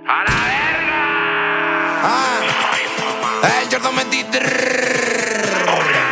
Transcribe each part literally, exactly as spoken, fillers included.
¡A la verga! Ah, el Jordan veintitrés.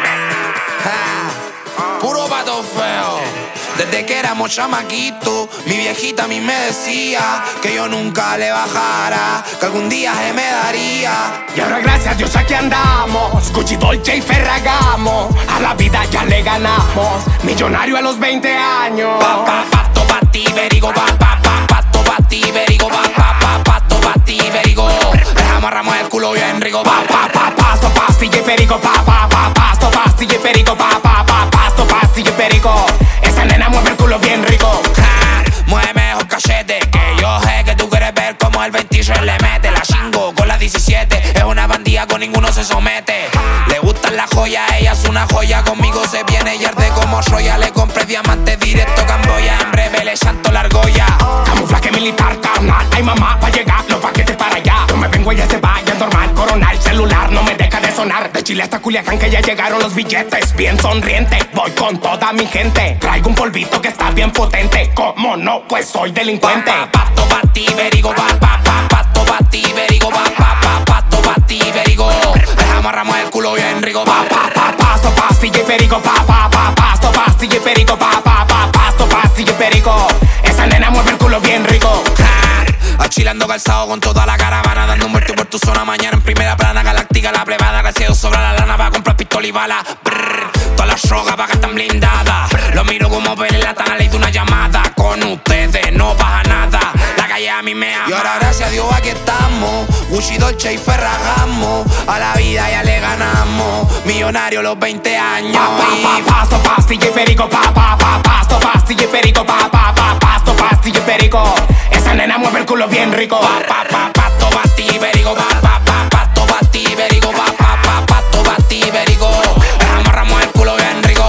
Ah, puro pato feo. Desde que éramos chamaquitos, mi viejita a mí me decía que yo nunca le bajara, que algún día se me daría. Y ahora gracias a Dios aquí andamos, Gucci, Dolce y Ferragamo. A la vida ya le ganamos, millonario a los veinte años. Pa, pa, pato, pa, ti, verigo, pa, pa, pa, pato, pa, ti, verigo, pa, pa, pa, pato, pa, ti, verigo. Dejamos amarramos el culo bien rico, pa, pa, pa, pasto, pastilla y perico, pa, pa, pa, pasto, pastilla y perico, pa, pa, pa, pasto, pastilla y perico. Esa nena mueve el culo bien rico. Ja, mueve mejor cachete, que yo sé que tú quieres ver como el veintitrés le mete. La chingo con la diecisiete, es una bandida, con ninguno se somete. Le gustan las joyas, ella es una joya, conmigo se viene y arde como Roya. Le compré diamantes directo Camboya, en breve le chanto la argolla. Camuflaje militar, carnal, ay mamá, pa' llegar los paquetes para allá. Yo me vengo y ya se vaya normal, corona, el celular no me deja de sonar. De Chile hasta Culiacán que ya llegaron los billetes, bien sonriente, voy con toda mi gente. Traigo un polvito que está bien potente, ¿cómo no? Pues soy delincuente. Pa, pa, pato, pa, ti, verigo, pa, pa, pa, pato, pa, ti, verigo, pa, pa, pa, pato, pa, ti, verigo. Dejamos amarramos el culo bien rico, pa, pa, pa, pasto, pastilla y perico, pa, pa, pa, pasto, pastilla y perico, pa, pa, pa, pasto, pastilla y perico. Esa nena mueve el culo bien rico. Achilando calzado con toda la caravana, dando un vuelto por tu zona mañana en primera plana. Galáctica la plebada, gracias a Dios sobra la lana para comprar pistola y bala. Brrr, todas las drogas para que están blindadas. Lo miro como pele la tana, le hice una llamada. Con ustedes no pasa nada, la calle a mí me ama. Y ahora gracias a Dios aquí estamos, Gucci, Dolce y Ferragamo. A la vida ya le ganamos, millonario los veinte años. Pa, pa, pa, pasto, pastilla y perico, pa, pa, pa, pasto, pastilla y perico, pa, pa, pa, pasto, pastilla y perico. Esa nena mueve el culo bien rico. Pa, pa, pa, pato, pa, ti, perico, pa, pa, pa, pato, pa, ti, perico, pa, pa, pa, pato, pa, ti, perico. Amarramos el culo bien rico.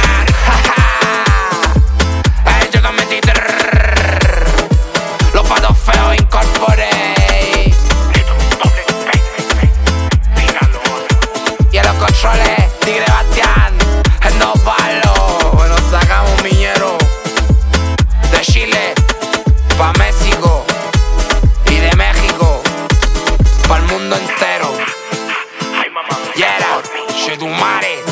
El Jordan veintitrés, los patos feos incorporé. Y a los controles, Tigre Bastián, el no palo. Bueno, sacamos un miñero de Chile pa' México y de México pa' el mundo entero. Yeah, Chetumare.